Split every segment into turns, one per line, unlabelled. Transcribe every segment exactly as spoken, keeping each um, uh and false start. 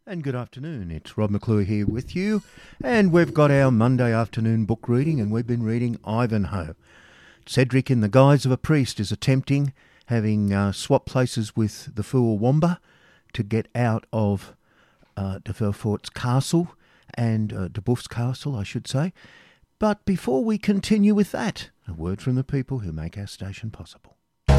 And good afternoon, it's Rob McClure here with you, and we've got our Monday afternoon book reading, and we've been reading Ivanhoe. Cedric, in the guise of a priest, is attempting, having uh, swapped places with the fool Wamba, to get out of uh, de Belfort's castle, and uh, de Boeff's castle, I should say. But before we continue with that, a word from the people who make our station possible.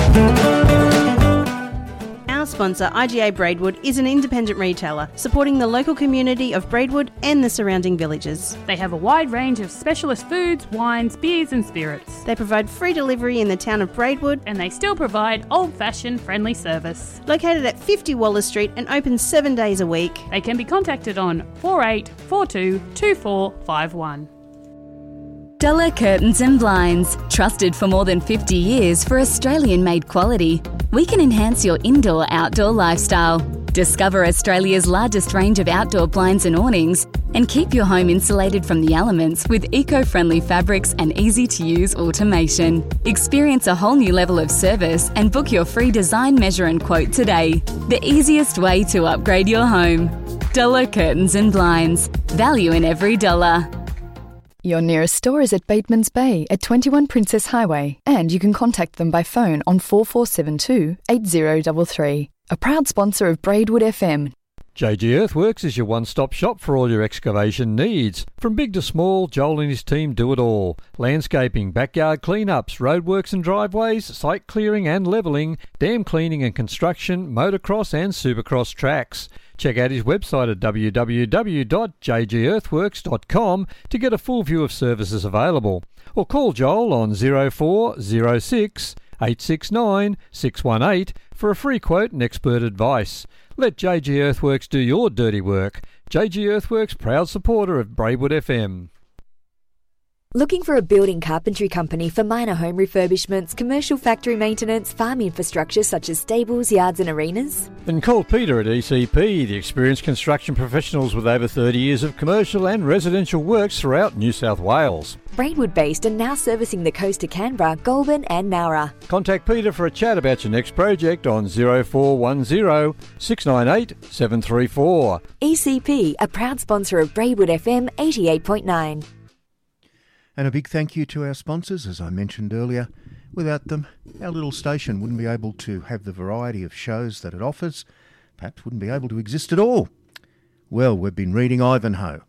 Our sponsor, I G A Braidwood, is an independent retailer supporting the local community of Braidwood and the surrounding villages.
They have a wide range of specialist foods, wines, beers and spirits.
They provide free delivery in the town of Braidwood,
and they still provide old-fashioned friendly service.
Located at fifty Wallace Street and open seven days a week.
They can be contacted on four eight four two two four five one.
Dulla Curtains and Blinds, trusted for more than fifty years for Australian-made quality. We can enhance your indoor-outdoor lifestyle. Discover Australia's largest range of outdoor blinds and awnings, and keep your home insulated from the elements with eco-friendly fabrics and easy-to-use automation. Experience a whole new level of service and book your free design, measure and quote today. The easiest way to upgrade your home. Dulla Curtains and Blinds. Value in every dollar.
Your nearest store is at Bateman's Bay at twenty-one Princess Highway, and you can contact them by phone on four four seven two, eight zero three three. A proud sponsor of Braidwood F M.
J G Earthworks is your one-stop shop for all your excavation needs. From big to small, Joel and his team do it all. Landscaping, backyard clean-ups, roadworks and driveways, site clearing and levelling, dam cleaning and construction, motocross and supercross tracks. Check out his website at w w w dot j g earthworks dot com to get a full view of services available. Or call Joel on zero four zero six, eight six nine, six one eight for a free quote and expert advice. Let J G Earthworks do your dirty work. J G Earthworks, proud supporter of Braidwood F M.
Looking for a building carpentry company for minor home refurbishments, commercial factory maintenance, farm infrastructure such as stables, yards and arenas?
Then call Peter at E C P, the experienced construction professionals with over thirty years of commercial and residential works throughout New South Wales.
Braidwood based and now servicing the coast of Canberra, Goulburn and Nowra.
Contact Peter for a chat about your next project on zero four one zero, six nine eight, seven three four.
E C P, a proud sponsor of Braidwood F M eighty-eight point nine.
And a big thank you to our sponsors, as I mentioned earlier. Without them, our little station wouldn't be able to have the variety of shows that it offers, perhaps wouldn't be able to exist at all. Well, we've been reading Ivanhoe.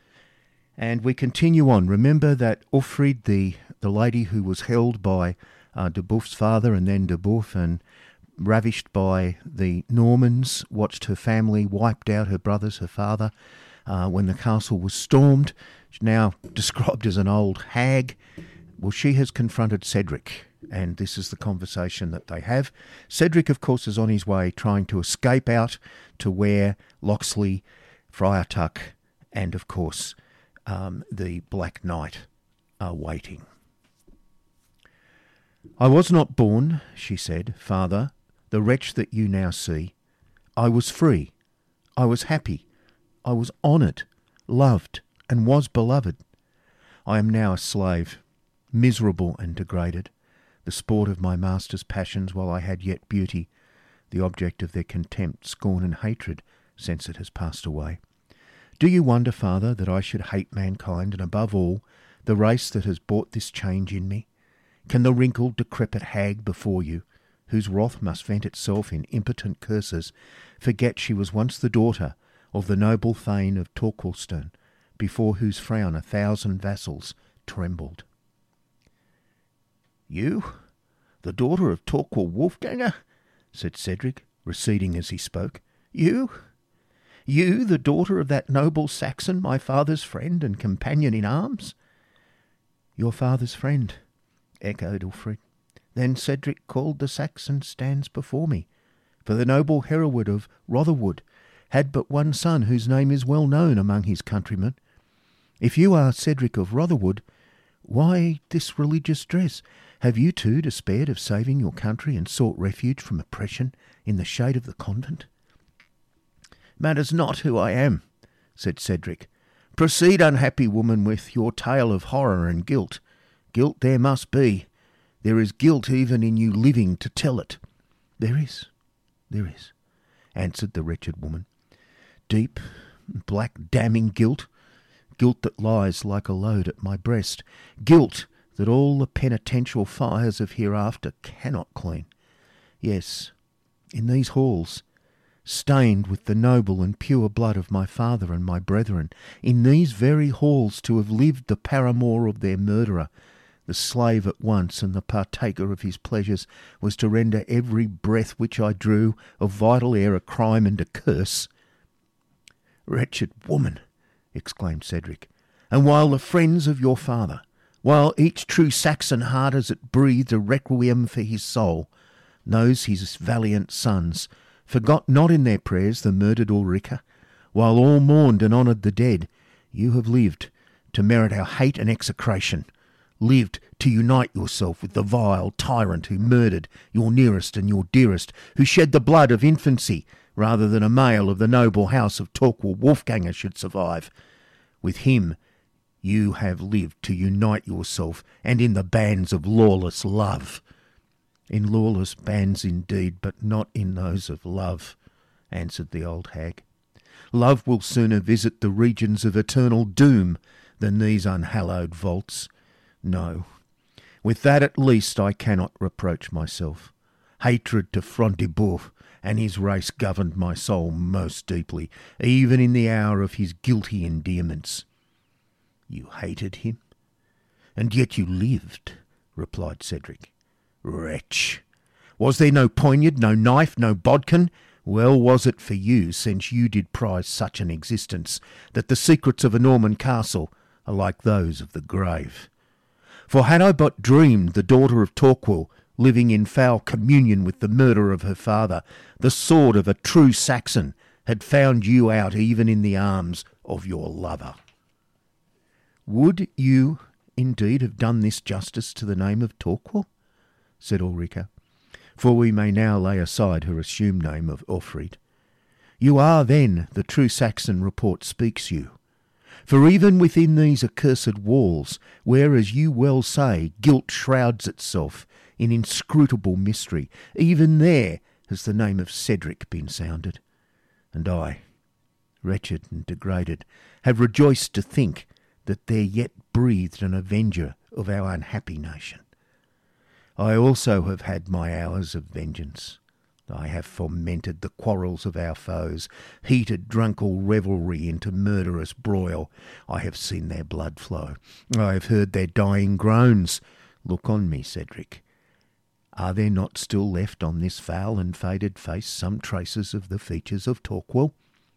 And we continue on. Remember that Ulfrid, the, the lady who was held by uh, de Boeff's father and then de Boeuf and ravished by the Normans, watched her family wiped out, her brothers, her father, uh, when the castle was stormed. She's now described as an old hag. Well, she has confronted Cedric, and this is the conversation that they have. Cedric, of course, is on his way trying to escape out to where Locksley, Friar Tuck, and, of course, um, the Black Knight are waiting. "I was not born," she said, "Father, the wretch that you now see. I was free. I was happy. I was honoured, loved, and was beloved. I am now a slave, miserable and degraded, the sport of my master's passions while I had yet beauty, the object of their contempt, scorn and hatred since it has passed away. Do you wonder, Father, that I should hate mankind and above all the race that has brought this change in me? Can the wrinkled, decrepit hag before you, whose wrath must vent itself in impotent curses, forget she was once the daughter of the noble Thane of Torquilstone, before whose frown a thousand vassals trembled?" "You, the daughter of Torquil Wolfganger?" said Cedric, receding as he spoke. "You? You, the daughter of that noble Saxon, my father's friend and companion in arms?" "Your father's friend," echoed Ulfrid. "Then Cedric called the Saxon stands before me, for the noble Hereward of Rotherwood had but one son whose name is well known among his countrymen. If you are Cedric of Rotherwood, why this religious dress? Have you too despaired of saving your country and sought refuge from oppression in the shade of the convent?" "Matters not who I am," said Cedric. "Proceed, unhappy woman, with your tale of horror and guilt. Guilt there must be. There is guilt even in you living to tell it." "There is, there is," answered the wretched woman. deep, black damning guilt, guilt that lies like a load at my breast, guilt that all the penitential fires of hereafter cannot clean. Yes, in these halls, stained with the noble and pure blood of my father and my brethren, in these very halls to have lived the paramour of their murderer, the slave at once and the partaker of his pleasures, was to render every breath which I drew of vital air a crime and a curse. Wretched woman, exclaimed Cedric, and while the friends of your father, while each true Saxon heart as it breathed a requiem for his soul, knows his valiant sons, forgot not in their prayers the murdered Ulrica, while all mourned and honoured the dead, you have lived to merit our hate and execration, lived to unite yourself with the vile tyrant who murdered your nearest and your dearest, who shed the blood of infancy rather than a male of the noble house of Torquil Wolfganger should survive. With him you have lived to unite yourself, and in the bands of lawless love. In lawless bands indeed, but not in those of love, answered the old hag. Love will sooner visit the regions of eternal doom than these unhallowed vaults. No, with that at least I cannot reproach myself. Hatred to Front de Bœuf and his race governed my soul most deeply, even in the hour of his guilty endearments. You hated him? And yet you lived, replied Cedric. Wretch! Was there no poniard, no knife, no bodkin? Well was it for you, since you did prize such an existence, that the secrets of a Norman castle are like those of the grave. For had I but dreamed the daughter of Torquil, living in foul communion with the murder of her father, the sword of a true Saxon had found you out even in the arms of your lover. Would you indeed have done this justice to the name of Torquil? Said Ulrica, for we may now lay aside her assumed name of Offred. You are then the true Saxon report speaks you. For even within these accursed walls, where, as you well say, guilt shrouds itself in inscrutable mystery, even there has the name of Cedric been sounded. And I, wretched and degraded, have rejoiced to think that there yet breathed an avenger of our unhappy nation. I also have had my hours of vengeance. I have fomented the quarrels of our foes, heated drunken revelry into murderous broil. I have seen their blood flow. I have heard their dying groans. Look on me, Cedric. Are there not still left on this foul and faded face some traces of the features of Torquil?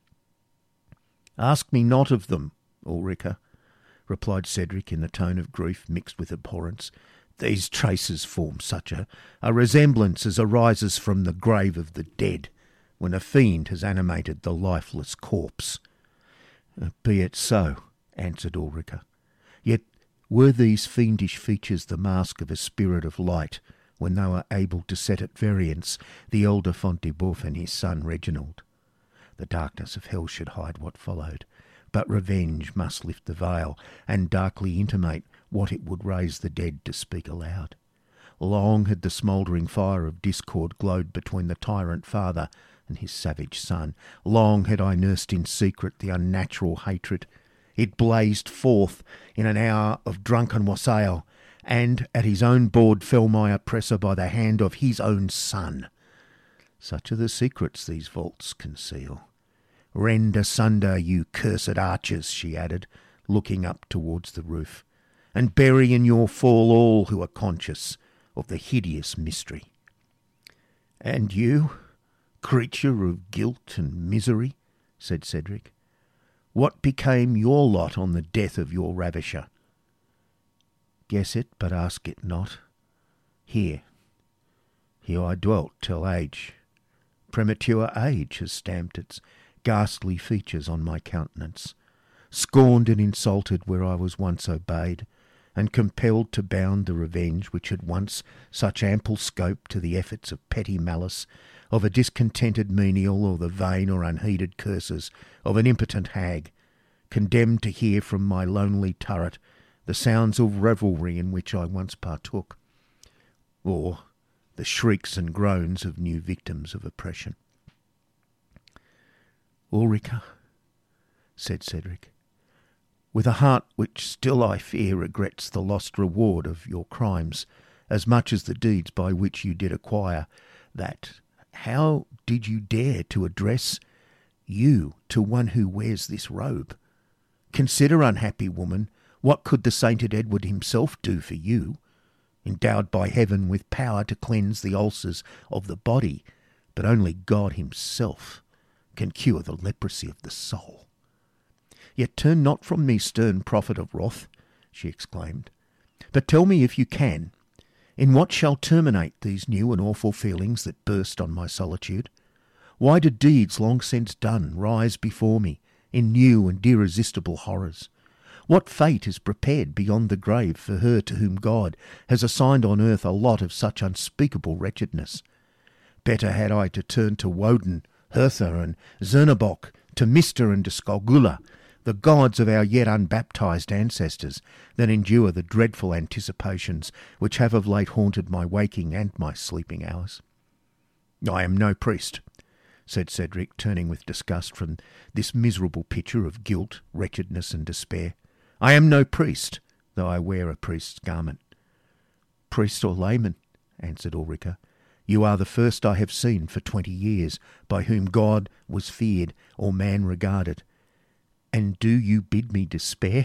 Ask me not of them, Ulrica, replied Cedric in the tone of grief mixed with abhorrence. These traces form such a, a resemblance as arises from the grave of the dead, when a fiend has animated the lifeless corpse. Be it so, answered Ulrica. Yet were these fiendish features the mask of a spirit of light, when they were able to set at variance the elder Front de Bœuf and his son Reginald? The darkness of hell should hide what followed, but revenge must lift the veil, and darkly intimate what it would raise the dead to speak aloud. Long had the smouldering fire of discord glowed between the tyrant father and his savage son. Long had I nursed in secret the unnatural hatred. It blazed forth in an hour of drunken wassail, and at his own board fell my oppressor by the hand of his own son. Such are the secrets these vaults conceal. Rend asunder, you cursed archers, she added, looking up towards the roof, and bury in your fall all who are conscious of the hideous mystery. And you, creature of guilt and misery, said Cedric, what became your lot on the death of your ravisher? Guess it, but ask it not. Here, here I dwelt till age, premature age, has stamped its ghastly features on my countenance, scorned and insulted where I was once obeyed, and compelled to bound the revenge which had once such ample scope to the efforts of petty malice, of a discontented menial, or the vain or unheeded curses of an impotent hag, condemned to hear from my lonely turret the sounds of revelry in which I once partook, or the shrieks and groans of new victims of oppression. Ulrica, said Cedric, with a heart which still I fear regrets the lost reward of your crimes as much as the deeds by which you did acquire that. How did you dare to address you to one who wears this robe? Consider, unhappy woman, what could the sainted Edward himself do for you, endowed by heaven with power to cleanse the ulcers of the body, but only God himself can cure the leprosy of the soul. Yet turn not from me, stern prophet of wrath, she exclaimed, but tell me, if you can, in what shall terminate these new and awful feelings that burst on my solitude? Why do deeds long since done rise before me in new and irresistible horrors? What fate is prepared beyond the grave for her to whom God has assigned on earth a lot of such unspeakable wretchedness? Better had I to turn to Woden, Hertha, and Zernebock, to Mister and to Skogula, the gods of our yet unbaptized ancestors, than endure the dreadful anticipations which have of late haunted my waking and my sleeping hours. I am no priest, said Cedric, turning with disgust from this miserable picture of guilt, wretchedness, and despair. I am no priest, though I wear a priest's garment. Priest or layman, answered Ulrica, you are the first I have seen for twenty years by whom God was feared or man regarded. And do you bid me despair?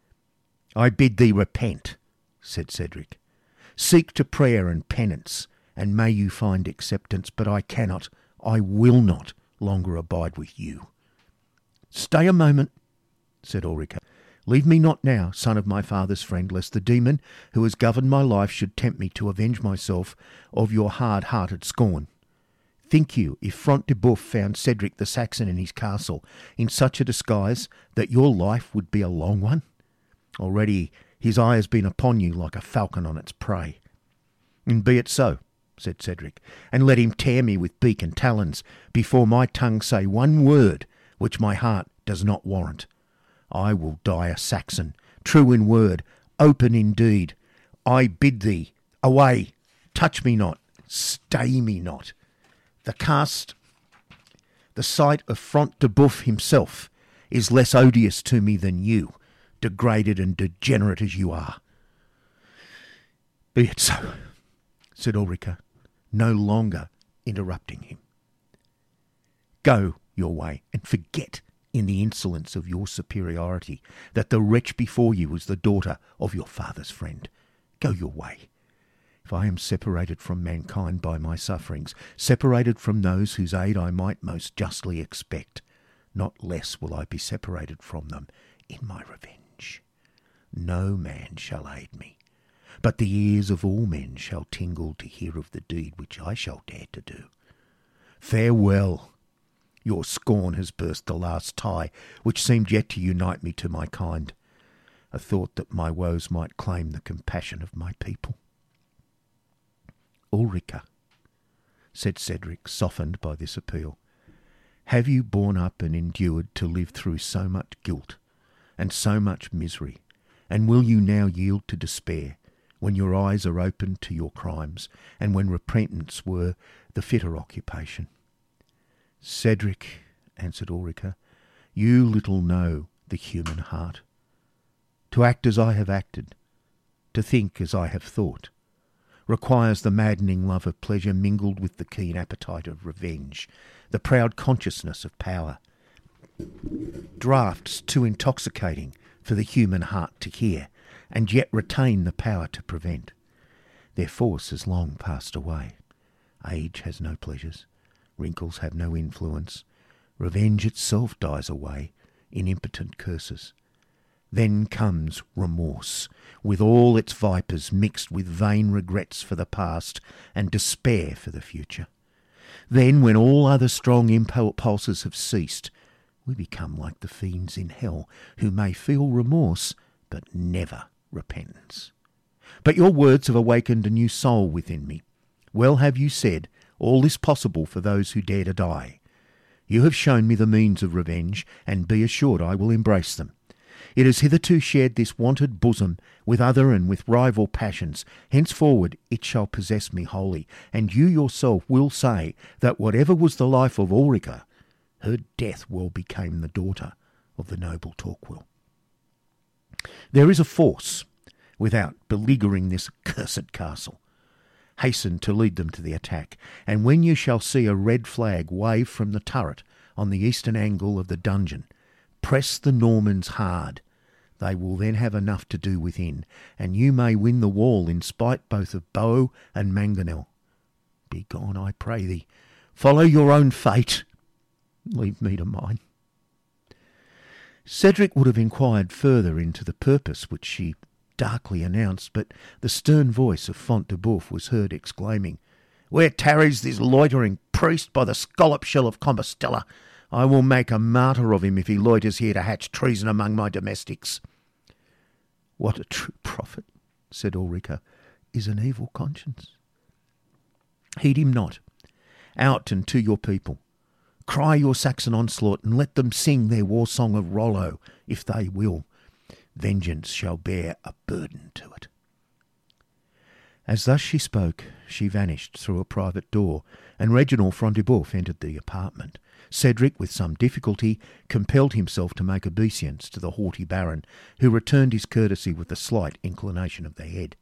I bid thee repent, said Cedric. Seek to prayer and penance, and may you find acceptance, but I cannot, I will not longer abide with you. Stay a moment, said Ulrica. Leave me not now, son of my father's friend, lest the demon who has governed my life should tempt me to avenge myself of your hard-hearted scorn. Think you, if Front de Boeuf found Cedric the Saxon in his castle in such a disguise, that your life would be a long one? Already his eye has been upon you like a falcon on its prey. And be it so, said Cedric, and let him tear me with beak and talons before my tongue say one word which my heart does not warrant. I will die a Saxon, true in word, open in deed. I bid thee, away, touch me not, stay me not. The cast, the sight of Front de Boeuf himself is less odious to me than you, degraded and degenerate as you are. Be it so, said Ulrica, no longer interrupting him. Go your way and forget in the insolence of your superiority that the wretch before you is the daughter of your father's friend. Go your way. If I am separated from mankind by my sufferings, separated from those whose aid I might most justly expect, not less will I be separated from them in my revenge. No man shall aid me, but the ears of all men shall tingle to hear of the deed which I shall dare to do. Farewell. Your scorn has burst the last tie which seemed yet to unite me to my kind, a thought that my woes might claim the compassion of my people. Ulrica, said Cedric, softened by this appeal, have you borne up and endured to live through so much guilt and so much misery, and will you now yield to despair when your eyes are opened to your crimes and when repentance were the fitter occupation? Cedric, answered Ulrica, you little know the human heart. To act as I have acted, to think as I have thought, requires the maddening love of pleasure mingled with the keen appetite of revenge, the proud consciousness of power. Draughts too intoxicating for the human heart to hear, and yet retain the power to prevent. Their force has long passed away. Age has no pleasures. Wrinkles have no influence. Revenge itself dies away in impotent curses. Then comes remorse, with all its vipers mixed with vain regrets for the past and despair for the future. Then, when all other strong impulses have ceased, we become like the fiends in hell, who may feel remorse, but never repentance. But your words have awakened a new soul within me. Well have you said, all is possible for those who dare to die. You have shown me the means of revenge, and be assured I will embrace them. It has hitherto shared this wonted bosom with other and with rival passions. Henceforward it shall possess me wholly, and you yourself will say that whatever was the life of Ulrica, her death well became the daughter of the noble Torquil. There is a force without beleaguering this cursed castle. Hasten to lead them to the attack, and when you shall see a red flag wave from the turret on the eastern angle of the dungeon, press the Normans hard. They will then have enough to do within, and you may win the wall in spite both of bow and mangonel. Begone, I pray thee. Follow your own fate. Leave me to mine. Cedric would have inquired further into the purpose which she darkly announced, but the stern voice of Front de Bœuf was heard exclaiming, "Where tarries this loitering priest by the scallop shell of Compostella? I will make a martyr of him if he loiters here to hatch treason among my domestics." "What a true prophet," said Ulrica, "is an evil conscience. Heed him not. Out and to your people. Cry your Saxon onslaught, and let them sing their war song of Rollo, if they will. Vengeance shall bear a burden to it." As thus she spoke, she vanished through a private door, and Reginald Front de Bœuf entered the apartment. Cedric, with some difficulty, compelled himself to make obeisance to the haughty baron, who returned his courtesy with a slight inclination of the head.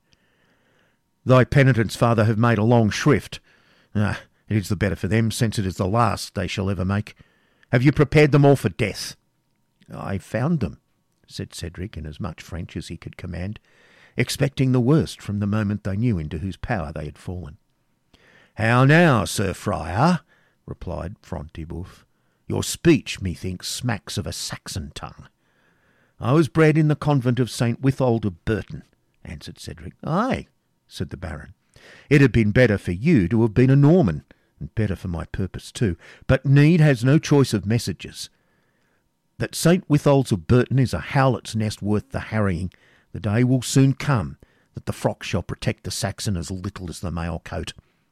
"Thy penitents, father, have made a long shrift. Ah, it is the better for them, since it is the last they shall ever make. Have you prepared them all for death?" "I found them," said Cedric in as much French as he could command, expecting the worst from the moment they knew into whose power they had fallen. "How now, Sir Friar?" replied Front de Bœuf. "Your speech, methinks, smacks of a Saxon tongue." "I was bred in the convent of Saint Withold of Burton," answered Cedric. "Ay," said the baron. "It had been better for you to have been a Norman, and better for my purpose too, but need has no choice of messengers. That Saint Withold's of Burton is a howlet's nest worth the harrying. The day will soon come that the frock shall protect the Saxon as little as the mail coat."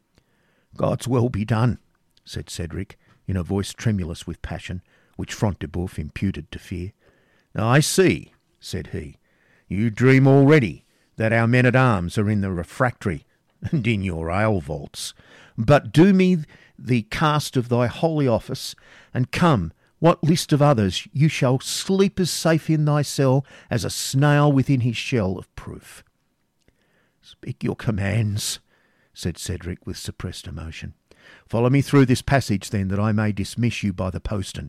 "God's will be done," said Cedric, in a voice tremulous with passion, which Front de Bœuf imputed to fear. "I see," said he, "you dream already that our men-at-arms are in the refractory and in your ale-vaults. But do me the cast of thy holy office, and come, what list of others, you shall sleep as safe in thy cell as a snail within his shell of proof." "Speak your commands," said Cedric with suppressed emotion. "Follow me through this passage, then, that I may dismiss you by the postern."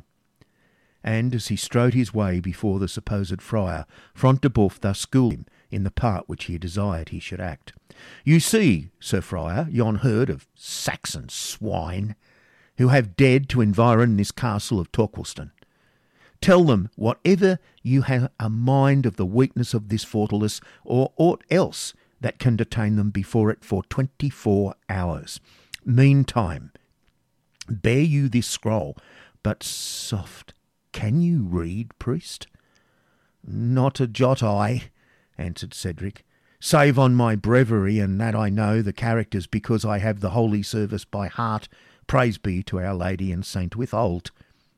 And as he strode his way before the supposed friar, Front de Bœuf thus schooled him in the part which he desired he should act. "You see, Sir Friar, yon herd of Saxon swine, who have dared to environ this castle of Torquilston. Tell them whatever you have a mind of the weakness of this fortalice, or aught else that can detain them before it for twenty-four hours. Meantime, bear you this scroll, but soft. Can you read, priest?" "Not a jot I," answered Cedric, "save on my breviary, and that I know the characters because I have the holy service by heart. Praise be to Our Lady and Saint Withold.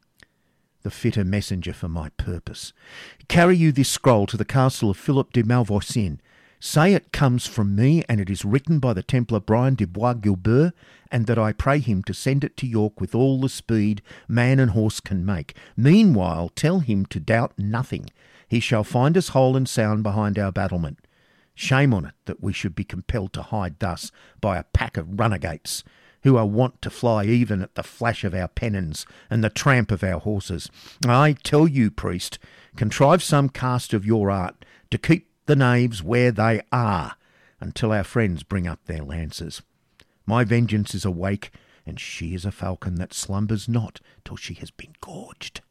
The fitter messenger for my purpose. Carry you this scroll to the castle of Philip de Malvoisin. Say it comes from me, and it is written by the Templar Brian de Bois Guilbert, and that I pray him to send it to York with all the speed man and horse can make. Meanwhile, tell him to doubt nothing. He shall find us whole and sound behind our battlement. Shame on it that we should be compelled to hide thus by a pack of runagates, who are wont to fly even at the flash of our pennons and the tramp of our horses. I tell you, priest, contrive some cast of your art to keep the knaves where they are until our friends bring up their lances. My vengeance is awake, and she is a falcon that slumbers not till she has been gorged."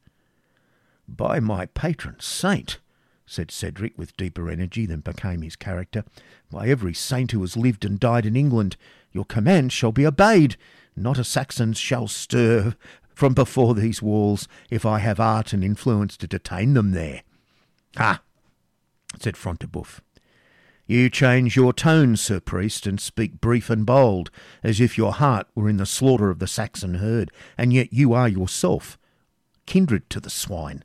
"By my patron saint," said Cedric with deeper energy than became his character, "by every saint who has lived and died in England, your command shall be obeyed. Not a Saxon shall stir from before these walls if I have art and influence to detain them there." "Ha!" said Front de Bœuf. "You change your tone, Sir Priest, and speak brief and bold, as if your heart were in the slaughter of the Saxon herd, and yet you are yourself kindred to the swine."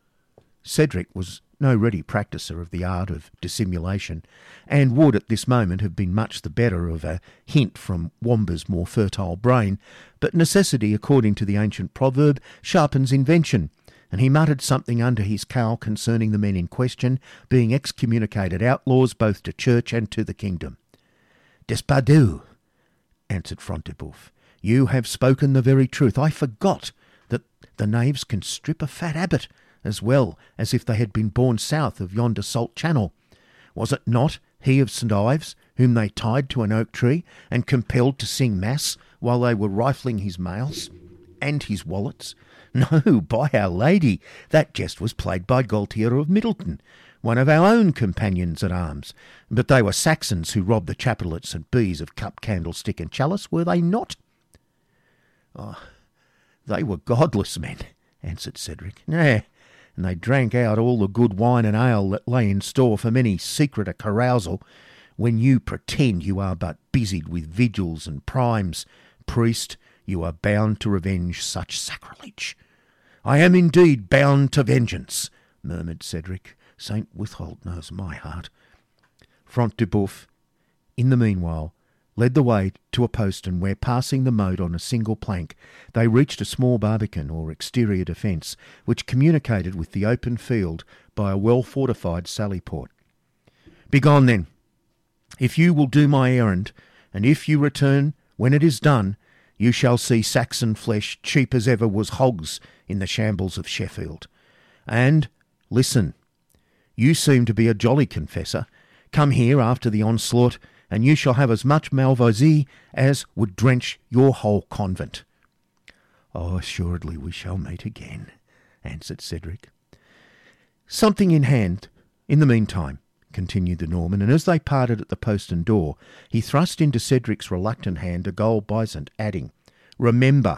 Cedric was no ready practiser of the art of dissimulation, and would at this moment have been much the better of a hint from Wamba's more fertile brain, but necessity, according to the ancient proverb, sharpens invention, and he muttered something under his cowl concerning the men in question being excommunicated outlaws both to church and to the kingdom. "Despardieu," answered Front de Bœuf, "you have spoken the very truth. I forgot that the knaves can strip a fat abbot as well as if they had been born south of yonder salt channel. Was it not he of St Ives whom they tied to an oak tree and compelled to sing mass while they were rifling his mails and his wallets? No, by Our Lady, that jest was played by Gaultier of Middleton, one of our own companions at arms. But they were Saxons who robbed the chapel at St Bees of cup, candlestick and chalice, were they not?" "Oh, they were godless men," answered Cedric. "Nay, and they drank out all the good wine and ale that lay in store for many secret a carousal, when you pretend you are but busied with vigils and primes. Priest, you are bound to revenge such sacrilege." "I am indeed bound to vengeance," murmured Cedric. "Saint Withold knows my heart." Front de Bœuf, in the meanwhile, led the way to a postern where, passing the moat on a single plank, they reached a small barbican or exterior defence, which communicated with the open field by a well-fortified sallyport. "Begone, then, if you will do my errand, and if you return when it is done, you shall see Saxon flesh cheap as ever was hogs in the shambles of Sheffield. And, listen, you seem to be a jolly confessor. Come here after the onslaught, and you shall have as much Malvoisie as would drench your whole convent." "Oh, assuredly we shall meet again," answered Cedric. "Something in hand, in the meantime," continued the Norman, and as they parted at the postern door, he thrust into Cedric's reluctant hand a gold byzant, adding, "Remember,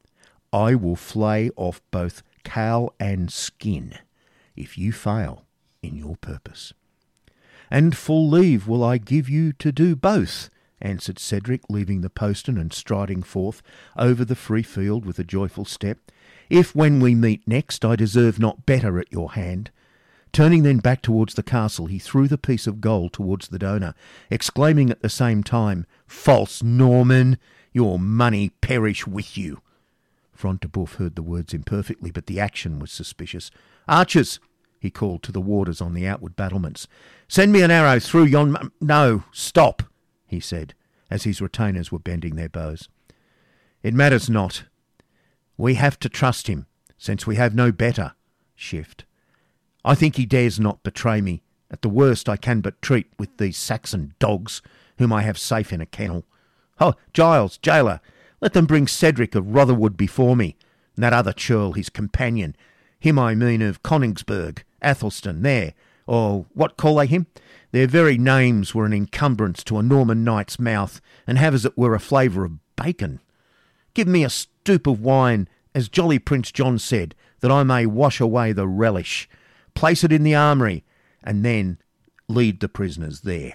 I will flay off both cowl and skin if you fail in your purpose." "And full leave will I give you to do both," answered Cedric, leaving the postern and striding forth over the free field with a joyful step, "if when we meet next I deserve not better at your hand." Turning then back towards the castle, he threw the piece of gold towards the donor, exclaiming at the same time, "False Norman, your money perish with you!" Front de Bœuf heard the words imperfectly, but the action was suspicious. "Archers," he called to the warders on the outward battlements, "send me an arrow through yon... M- no, stop," he said, as his retainers were bending their bows. "It matters not. We have to trust him, since we have no better shift. I think he dares not betray me. At the worst I can but treat with these Saxon dogs, whom I have safe in a kennel. Oh, Giles, jailer, let them bring Cedric of Rotherwood before me, and that other churl, his companion, him I mean of Coningsburgh, Athelstan, there, or what call they him? Their very names were an encumbrance to a Norman knight's mouth, and have as it were a flavour of bacon. Give me a stoup of wine, as jolly Prince John said, that I may wash away the relish. Place it in the armoury, and then lead the prisoners there."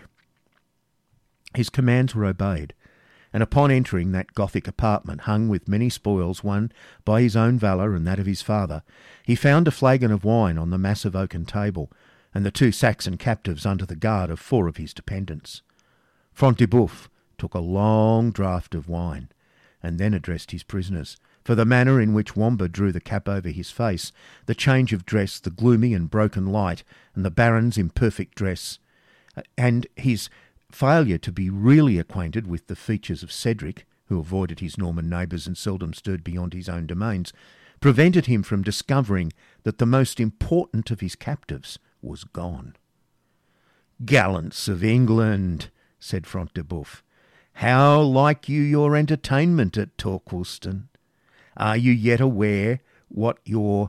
His commands were obeyed, and upon entering that Gothic apartment hung with many spoils won by his own valour and that of his father, he found a flagon of wine on the massive oaken table, and the two Saxon captives under the guard of four of his dependents. Front de Bœuf took a long draught of wine, and then addressed his prisoners, for the manner in which Wamba drew the cap over his face, the change of dress, the gloomy and broken light, and the Baron's imperfect dress, and his failure to be really acquainted with the features of Cedric, who avoided his Norman neighbours and seldom stirred beyond his own domains, prevented him from discovering that the most important of his captives was gone. "Gallants of England," said Front de Bœuf, "how like you your entertainment at Torquilstone? Are you yet aware what your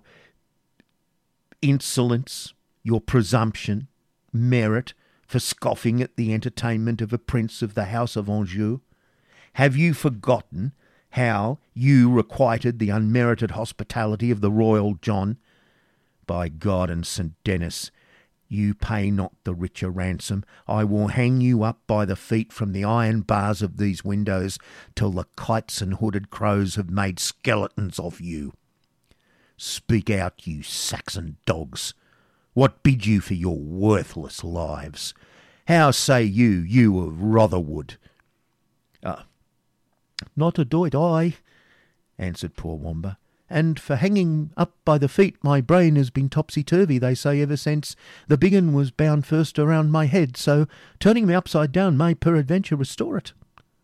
insolence, your presumption, merit for scoffing at the entertainment of a prince of the house of Anjou? Have you forgotten how you requited the unmerited hospitality of the royal John? By God and Saint Denis, you pay not the richer ransom. I will hang you up by the feet from the iron bars of these windows till the kites and hooded crows have made skeletons of you. Speak out, you Saxon dogs. What bid you for your worthless lives? How say you, you of Rotherwood?" Uh, "Not a doit I," answered poor Wamba. and for hanging up by the feet my brain has been topsy-turvy, they say, ever since the big un was bound first around my head, so turning me upside down may peradventure restore it.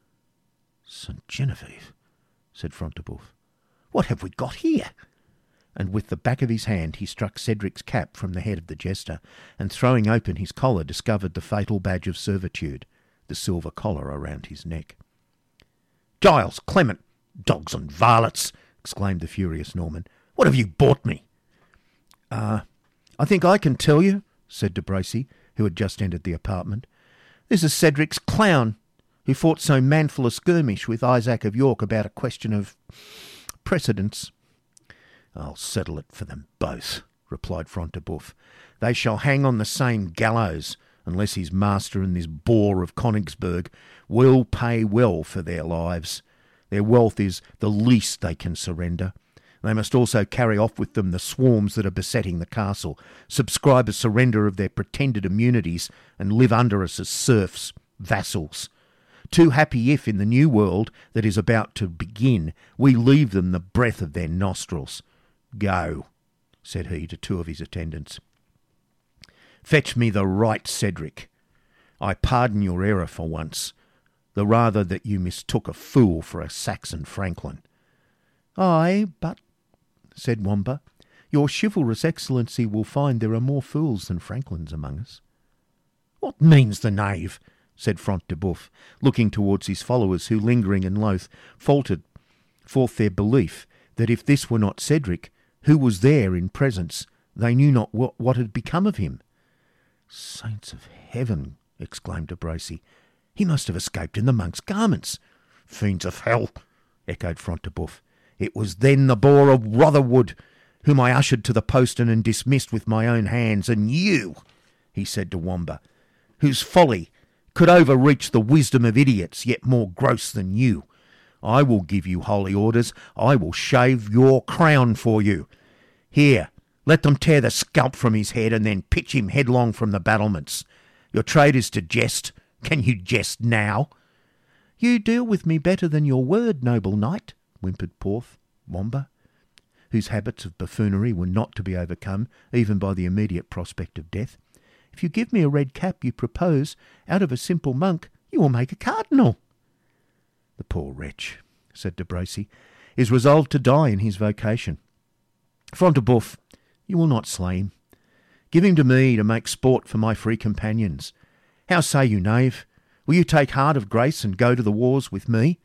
Saint Genevieve, said Front de Bœuf, what have we got here? And with the back of his hand he struck Cedric's cap from the head of the jester, and throwing open his collar discovered the fatal badge of servitude, the silver collar around his neck. Giles, Clement, dogs and varlets, exclaimed the furious Norman, what have you bought me? Ah, uh, I think I can tell you, said de Bracy, who had just entered the apartment. This is Cedric's clown, who fought so manful a skirmish with Isaac of York about a question of precedence. I'll settle it for them both, replied Front de Bœuf. They shall hang on the same gallows, unless his master and this boar of Königsberg will pay well for their lives. Their wealth is the least they can surrender. They must also carry off with them the swarms that are besetting the castle, subscribe a surrender of their pretended immunities, and live under us as serfs, vassals. Too happy if, in the new world that is about to begin, we leave them the breath of their nostrils. Go, said he to two of his attendants. Fetch me the right Cedric. I pardon your error for once, the rather that you mistook a fool for a Saxon franklin. Ay, but, said Wamba, your chivalrous excellency will find there are more fools than franklins among us. What means the knave? Said Front de Bœuf, looking towards his followers, who, lingering and loath, faltered forth their belief that if this were not Cedric, who was there in presence, they knew not what, what had become of him. Saints of heaven, exclaimed de Bracy, he must have escaped in the monk's garments. Fiends of hell, echoed Front de Bœuf. It was then the boar of Rotherwood, whom I ushered to the postern and dismissed with my own hands, and you, he said to Wamba, whose folly could overreach the wisdom of idiots, yet more gross than you. I will give you holy orders. I will shave your crown for you. Here, let them tear the scalp from his head and then pitch him headlong from the battlements. Your trade is to jest. Can you jest now? You deal with me better than your word, noble knight, whimpered Porth, Wamba, whose habits of buffoonery were not to be overcome even by the immediate prospect of death. If you give me a red cap you propose, out of a simple monk you will make a cardinal. The poor wretch, said de Bracy, is resolved to die in his vocation. Front de Bœuf, you will not slay him. Give him to me to make sport for my free companions. How say you, knave? Will you take heart of grace and go to the wars with me?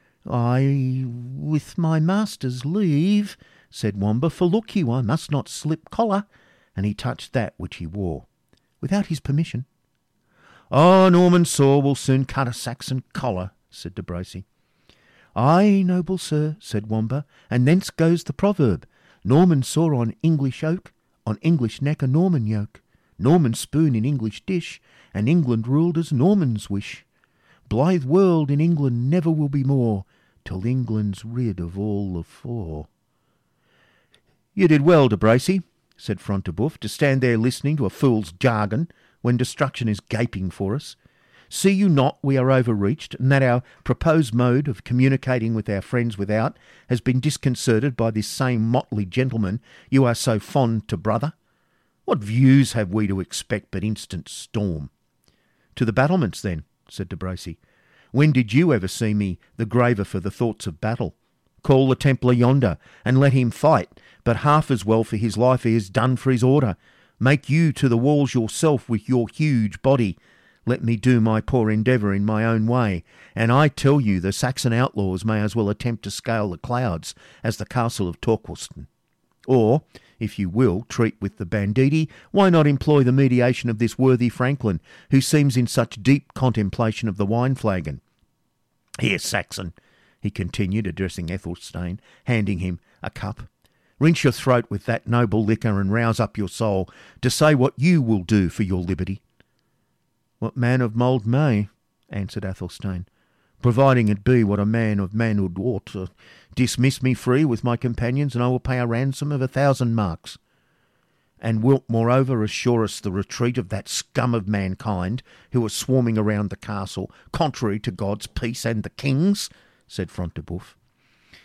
I, with my master's leave, said Wamba, for look you, I must not slip collar, and he touched that which he wore. Without his permission. Oh, Norman saw will soon cut a Saxon collar, said de Bracy. Ay, noble sir, said Wamba, and thence goes the proverb, Norman saw on English oak, on English neck a Norman yoke, Norman spoon in English dish, and England ruled as Normans wish. Blithe world in England never will be more, till England's rid of all the four. You did well, de Bracy, said Front de Bœuf, to stand there listening to a fool's jargon when destruction is gaping for us. See you not we are overreached, and that our proposed mode of communicating with our friends without has been disconcerted by this same motley gentleman you are so fond to brother? What views have we to expect but instant storm? To the battlements, then, said de Bracy. When did you ever see me the graver for the thoughts of battle? Call the Templar yonder, and let him fight, but half as well for his life he has done for his order. Make you to the walls yourself with your huge body. Let me do my poor endeavour in my own way, and I tell you the Saxon outlaws may as well attempt to scale the clouds as the castle of Torquilstone. Or, if you will treat with the banditti, why not employ the mediation of this worthy franklin, who seems in such deep contemplation of the wine flagon? Here, Saxon, he continued, addressing Athelstane, handing him a cup. Rinse your throat with that noble liquor and rouse up your soul to say what you will do for your liberty. What man of mould may, answered Athelstane, providing it be what a man of manhood ought. To dismiss me free with my companions, and I will pay a ransom of a thousand marks. And wilt moreover assure us the retreat of that scum of mankind who are swarming around the castle, contrary to God's peace and the king's, said Front de Bœuf.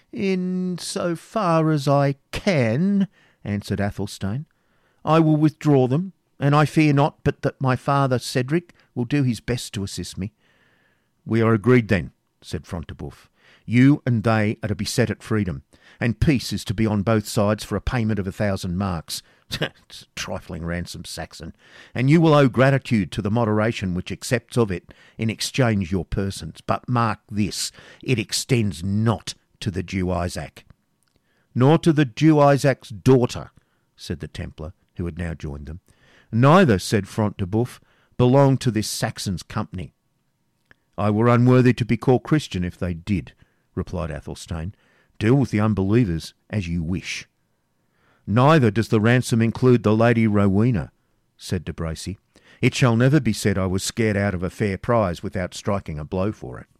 In so far as I can, answered Athelstane, I will withdraw them, and I fear not but that my father Cedric will do his best to assist me. We are agreed then, said Front de Bœuf. You and they are to be set at freedom, and peace is to be on both sides for a payment of a thousand marks. It's a trifling ransom, Saxon, and you will owe gratitude to the moderation which accepts of it in exchange your persons. But mark this, it extends not to the Jew Isaac. Nor to the Jew Isaac's daughter, said the Templar, who had now joined them. Neither, said Front de Bœuf, belong to this Saxon's company. I were unworthy to be called Christian if they did, replied Athelstane. Deal with the unbelievers as you wish. Neither does the ransom include the Lady Rowena, said de Bracy. It shall never be said I was scared out of a fair prize without striking a blow for it.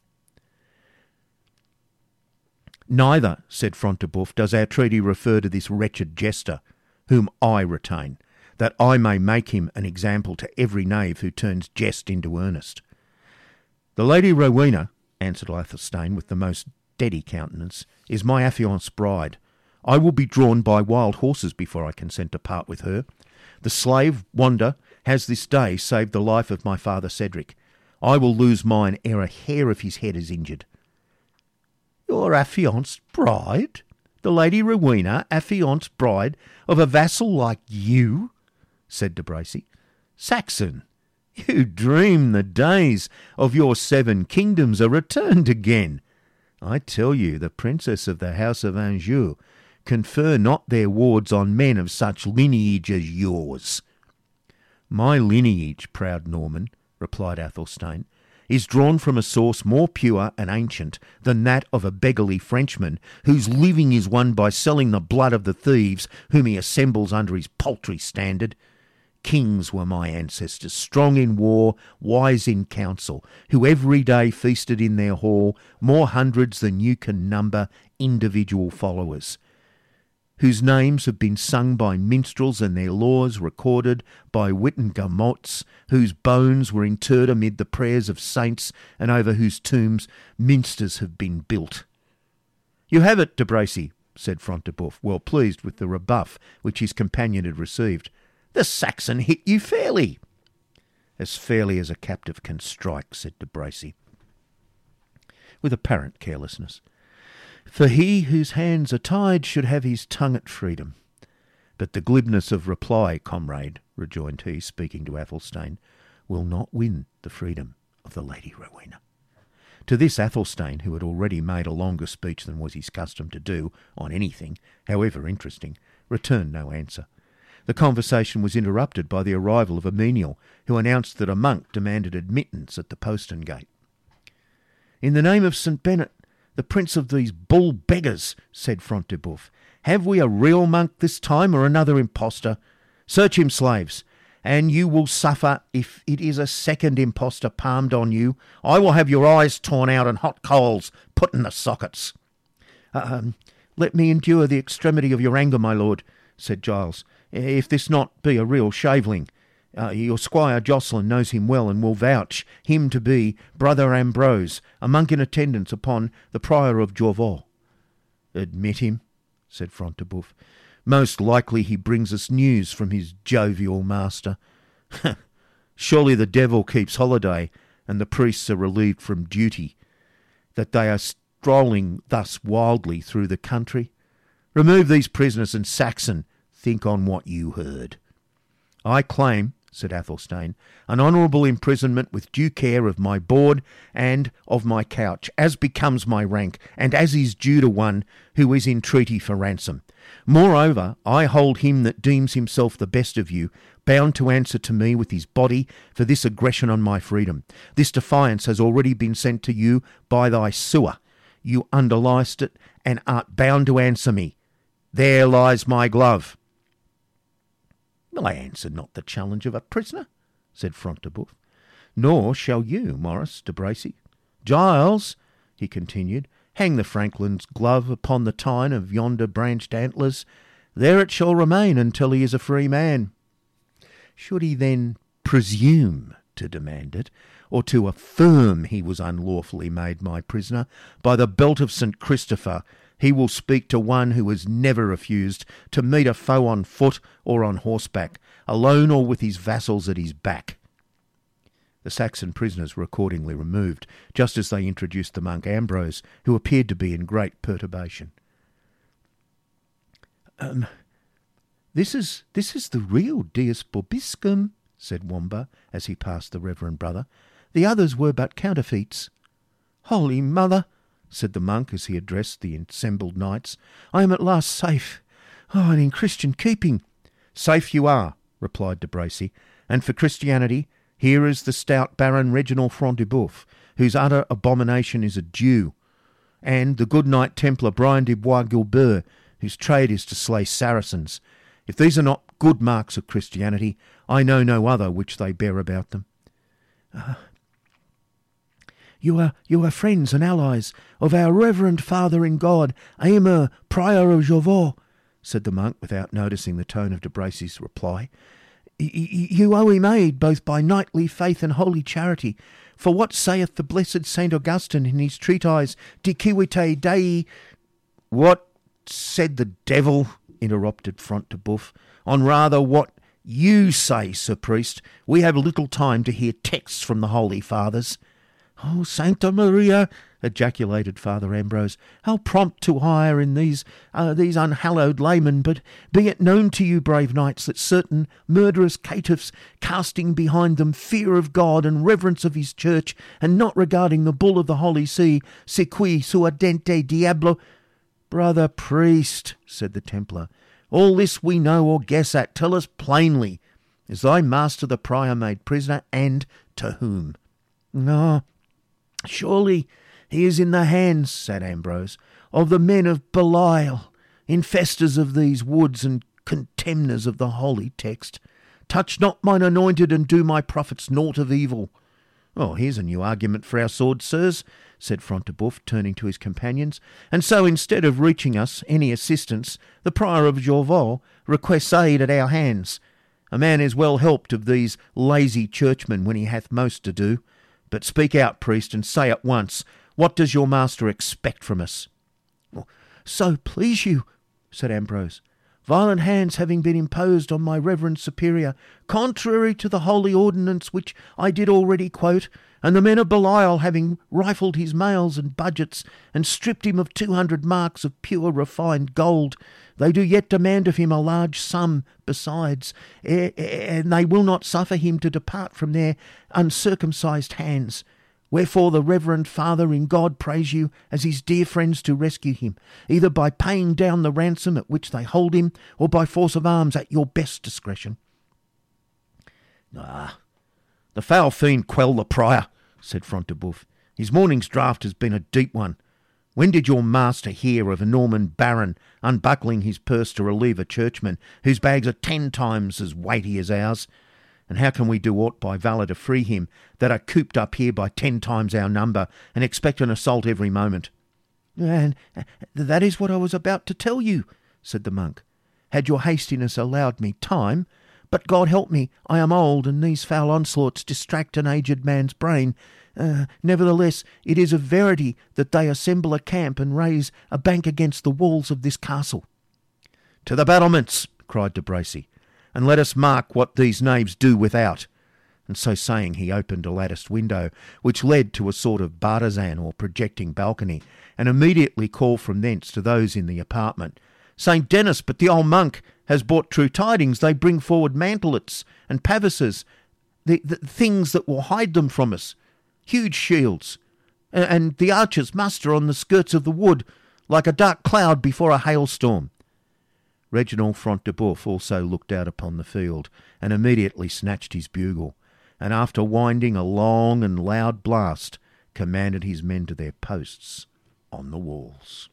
Neither, said Front de Bœuf, does our treaty refer to this wretched jester, whom I retain, that I may make him an example to every knave who turns jest into earnest. The Lady Rowena, answered Athelstane with the most steady countenance, is my affianced bride. I will be drawn by wild horses before I consent to part with her. The slave, Wanda, has this day saved the life of my father Cedric. I will lose mine ere a hair of his head is injured. Your affianced bride? The Lady Rowena, affianced bride of a vassal like you? Said de Bracy. Saxon, you dream the days of your seven kingdoms are returned again. I tell you, the princess of the house of Anjou confer not their wards on men of such lineage as yours. My lineage, proud Norman, replied Athelstane, is drawn from a source more pure and ancient than that of a beggarly Frenchman, whose living is won by selling the blood of the thieves whom he assembles under his paltry standard. Kings were my ancestors, strong in war, wise in council, who every day feasted in their hall more hundreds than you can number individual followers, whose names have been sung by minstrels and their laws recorded by wittenagemots, whose bones were interred amid the prayers of saints, and over whose tombs minsters have been built. You have it, de Bracy, said Front de Bœuf, well pleased with the rebuff which his companion had received. The Saxon hit you fairly. As fairly as a captive can strike, said de Bracy, with apparent carelessness. For he whose hands are tied should have his tongue at freedom. But the glibness of reply, comrade, rejoined he, speaking to Athelstane, will not win the freedom of the Lady Rowena. To this Athelstane, who had already made a longer speech than was his custom to do on anything, however interesting, returned no answer. The conversation was interrupted by the arrival of a menial, who announced that a monk demanded admittance at the postern gate. In the name of Saint Bennet, the prince of these bull beggars, said Front de Bœuf, have we a real monk this time or another impostor? Search him, slaves, and you will suffer if it is a second impostor palmed on you. I will have your eyes torn out and hot coals put in the sockets. Um, let me endure the extremity of your anger, my lord, said Giles, if this not be a real shaveling. Uh, your squire Jocelyn knows him well and will vouch him to be Brother Ambrose, a monk in attendance upon the prior of Jorvaulx. Admit him, said Front de Bœuf. Most likely he brings us news from his jovial master. Surely the devil keeps holiday, and the priests are relieved from duty, that they are strolling thus wildly through the country. Remove these prisoners, and Saxon, think on what you heard. I claim, said Athelstane, an honourable imprisonment with due care of my board and of my couch, as becomes my rank, and as is due to one who is in treaty for ransom. Moreover, I hold him that deems himself the best of you, bound to answer to me with his body for this aggression on my freedom. This defiance has already been sent to you by thy sewer. You underliest it, and art bound to answer me. There lies my glove. I answer not the challenge of a prisoner, said Front de Bœuf. Nor shall you, Maurice de Bracy. Giles, he continued, hang the franklin's glove upon the tine of yonder branched antlers. There it shall remain until he is a free man. Should he then presume to demand it, or to affirm he was unlawfully made my prisoner, by the belt of Saint Christopher, he will speak to one who has never refused to meet a foe on foot or on horseback, alone or with his vassals at his back." The Saxon prisoners were accordingly removed, just as they introduced the monk Ambrose, who appeared to be in great perturbation. Um, this is this is the real Deus Vobiscum," said Wamba, as he passed the reverend brother. "The others were but counterfeits." "Holy Mother," said the monk as he addressed the assembled knights, "I am at last safe, oh, and in Christian keeping." "Safe you are," replied de Bracy, "and for Christianity, here is the stout Baron Reginald Front de Boeuf, whose utter abomination is a Jew, and the good Knight Templar Brian de Bois Guilbert, whose trade is to slay Saracens. If these are not good marks of Christianity, I know no other which they bear about them." Uh, You are you are friends and allies of our reverend father in God, Aymer, Prior of Jorvaulx," said the monk, without noticing the tone of de Bracy's reply. Y- y- "You owe him aid both by knightly faith and holy charity. For what saith the blessed Saint Augustine in his treatise De Civite Dei—" "What said the devil?" interrupted Front de Boeuf. "On rather what you say, Sir Priest. We have little time to hear texts from the Holy Fathers." "Oh, Sancta Maria!" ejaculated Father Ambrose. "How prompt to hire in these uh, these unhallowed laymen! But be it known to you, brave knights, that certain murderous caitiffs, casting behind them fear of God and reverence of his church, and not regarding the bull of the Holy See, sequi suadente diablo—" "Brother priest," said the Templar, "all this we know or guess at. Tell us plainly. Is thy master the prior made prisoner, and to whom?" "No, surely he is in the hands," said Ambrose, "of the men of Belial, infestors of these woods and contemners of the holy text. Touch not mine anointed, and do my prophets naught of evil." "Oh, here's a new argument for our swords, sirs," said Front de Boeuf, turning to his companions. "And so, instead of reaching us any assistance, the Prior of Jorvaulx requests aid at our hands. A man is well helped of these lazy churchmen when he hath most to do. But speak out, priest, and say at once, what does your master expect from us?" "So please you," said Ambrose, "violent hands having been imposed on my reverend superior, contrary to the holy ordinance which I did already quote, and the men of Belial having rifled his mails and budgets, and stripped him of two hundred marks of pure refined gold, they do yet demand of him a large sum besides, and they will not suffer him to depart from their uncircumcised hands. Wherefore the reverend father in God prays you as his dear friends to rescue him, either by paying down the ransom at which they hold him, or by force of arms at your best discretion." "Ah, the foul fiend quell the prior," said Front de Boeuf. "His morning's draught has been a deep one. When did your master hear of a Norman baron unbuckling his purse to relieve a churchman whose bags are ten times as weighty as ours? And how can we do aught by valour to free him that are cooped up here by ten times our number and expect an assault every moment?" "And that is what I was about to tell you," said the monk, "had your hastiness allowed me time. But God help me, I am old, and these foul onslaughts distract an aged man's brain. Uh, nevertheless, it is a verity that they assemble a camp and raise a bank against the walls of this castle." "To the battlements," cried de Bracy, "and let us mark what these knaves do without." And so saying, he opened a latticed window, which led to a sort of bartizan or projecting balcony, and immediately called from thence to those in the apartment, "Saint Denis, but the old monk has brought true tidings. They bring forward mantelets and pavises, the, the things that will hide them from us, huge shields, and, and the archers muster on the skirts of the wood like a dark cloud before a hailstorm." Reginald Front de Boeuf also looked out upon the field, and immediately snatched his bugle, and after winding a long and loud blast, commanded his men to their posts on the walls.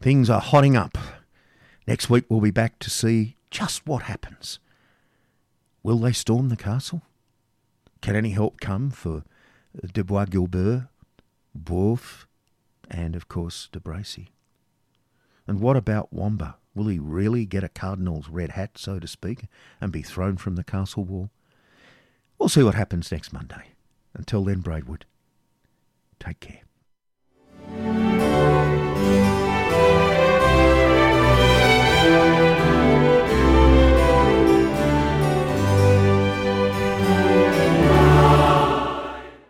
Things are hotting up. Next week we'll be back to see just what happens. Will they storm the castle? Can any help come for de Bois-Guilbert, Wolf, and of course de Bracy? And what about Wamba? Will he really get a cardinal's red hat, so to speak, and be thrown from the castle wall? We'll see what happens next Monday. Until then, Braidwood, take care.